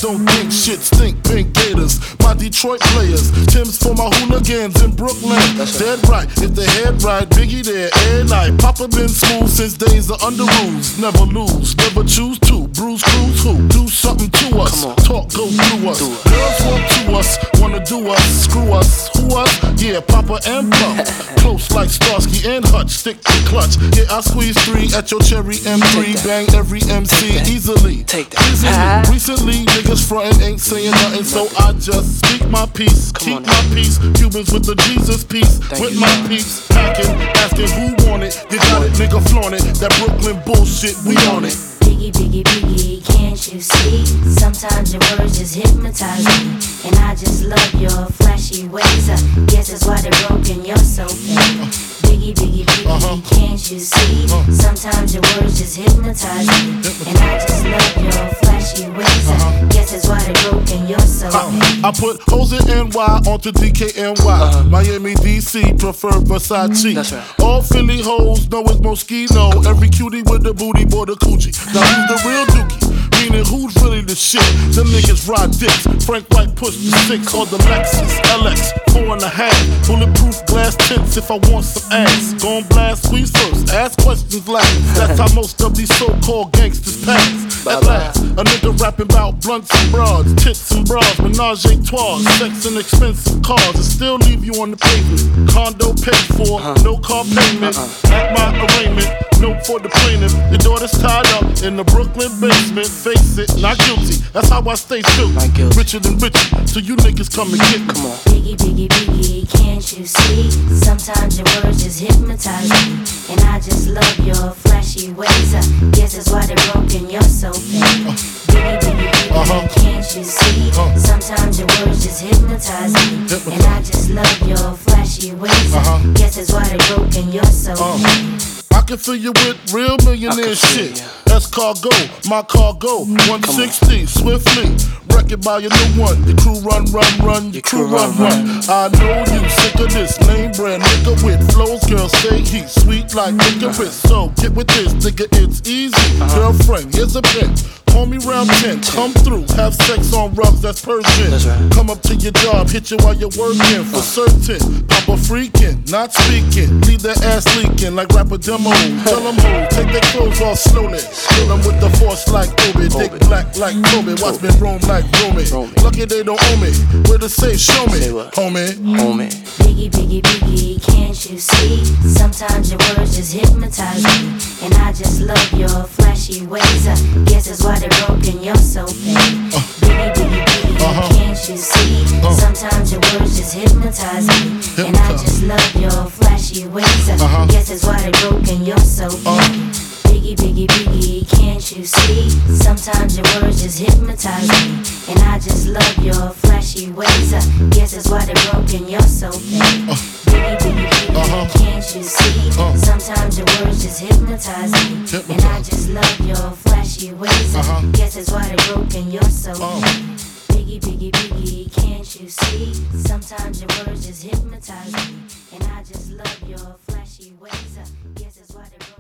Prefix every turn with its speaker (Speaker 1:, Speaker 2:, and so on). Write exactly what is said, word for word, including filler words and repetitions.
Speaker 1: don't think shit stink, pink gators. My Detroit players, Tim's for my hooligans in Brooklyn. Dead right, if the head right, Biggie there, every night. Papa been smooth since days of under rules. Never lose, never choose to. Bruise, cruise, who? Do something to us. Talk, go through us. Girls want to us, wanna do us, screw us. Who us? Yeah, Papa and Puff. Close like Starsky and Hutch, stick to clutch. Yeah, I squeeze three at your cherry M three. Bang every M C easily.
Speaker 2: Take that.
Speaker 1: Easily.
Speaker 2: Ah.
Speaker 1: Recently, niggas frontin' ain't saying nothing, so I just speak my peace. Keep
Speaker 2: on
Speaker 1: my peace. Cubans with the Jesus peace.
Speaker 2: Thank
Speaker 1: with
Speaker 2: you,
Speaker 1: my
Speaker 2: man.
Speaker 1: peeps. Packing, asking who want it. You got it, nigga, flaunt it. That Brooklyn bullshit, we on it.
Speaker 3: Biggie, Biggie, Biggie, can't you see? Sometimes your words just hypnotize me, and I just love your flashy ways. I guess that's why they're broken, you're so fake. Biggie, Biggie, Biggie,
Speaker 1: Uh-huh.
Speaker 3: can't you see? Sometimes your words just hypnotize me, and I just love your flashy ways. I guess that's why they're broken, you're so fake.
Speaker 1: I put hoes in N Y onto D K N Y.
Speaker 2: Uh-huh.
Speaker 1: Miami, D C, prefer Versace.
Speaker 2: That's right.
Speaker 1: All Philly hoes know it's Moschino. Every cutie with the booty, boy, the coochie. Now who's the real dookie? Meaning who's really the shit? Them niggas ride dicks. Frank White push the six or the Lexus L X four and a half. Bulletproof glass tints if I want some ass. Gon' blast squeeze first, ask questions last. That's how most of these so-called gangsters pass. At last, a nigga rapping about blunts and broads, tits and bras, menage a trois, sex and expensive cars, and still leave you on the pavement. Condo paid for, no car payment. At my arraignment, note for the plaintiff. Your daughter's tied up in the Brooklyn basement. Face it, not guilty. That's how I stay still.
Speaker 2: Not guilty.
Speaker 1: Richer than richer, so you niggas come and get me.
Speaker 2: Come on.
Speaker 3: Biggie, Biggie, Biggie, can't you see? Sometimes your words just hypnotize me, and I just love your flashy ways. I guess that's why they're broken, you're so fake. Biggie, Biggie, Biggie,
Speaker 1: Uh-huh.
Speaker 3: can't you see? Sometimes your words just hypnotize me, and I just love your flashy ways.
Speaker 1: Uh-huh.
Speaker 3: I guess that's why they're broken, you're so fake.
Speaker 1: I can fill you with real millionaire
Speaker 2: feel
Speaker 1: shit.
Speaker 2: ya.
Speaker 1: That's cargo, my cargo, one sixty, swiftly. Wreck it by your new one. Your crew run, run, run. Your crew run, run. I know you sick of this lame brand nigga with flows. Girls say he's sweet like licorice. So get with this, nigga, it's easy. Girlfriend, here's a pin. Call me round ten, come through, have sex on rugs, that's Persian.
Speaker 2: That's right.
Speaker 1: Come up to your job, hit you while you're working, for certain. Papa freaking, not speaking, leave that ass leaking like rapper demo. Tell them who, take their clothes off slowly. Kill them with the force like Obi, dick black like Kobe. Watch me roam like Romy. Lucky they don't owe me, where to say show me,
Speaker 2: Say what?
Speaker 1: homie.
Speaker 2: Homie.
Speaker 3: Biggie, Biggie, Biggie, can't you see? Sometimes your words just hypnotize me, and I just love your flashy ways. I guess that's why they're broken, you're so fake. Biggie, Biggie, Biggie, can't you see? Sometimes your words just hypnotize me, and I just love your flashy ways. I guess that's why they're broken, you're so fake. Biggie, Biggie, Biggie, can't you see? Sometimes your words just hypnotize me, and I just love your flashy ways. I guess that's why they're broken, you're so fake. Biggie, Biggie, Biggie, can't you see? Sometimes your words just hypnotize me, and I just love your flashy ways. I guess that's why they're broken, you're so fake. Biggie, Biggie, Biggie, can't you see? Sometimes your words just hypnotize me, and I just love your flashy ways. I guess that's why they're broken.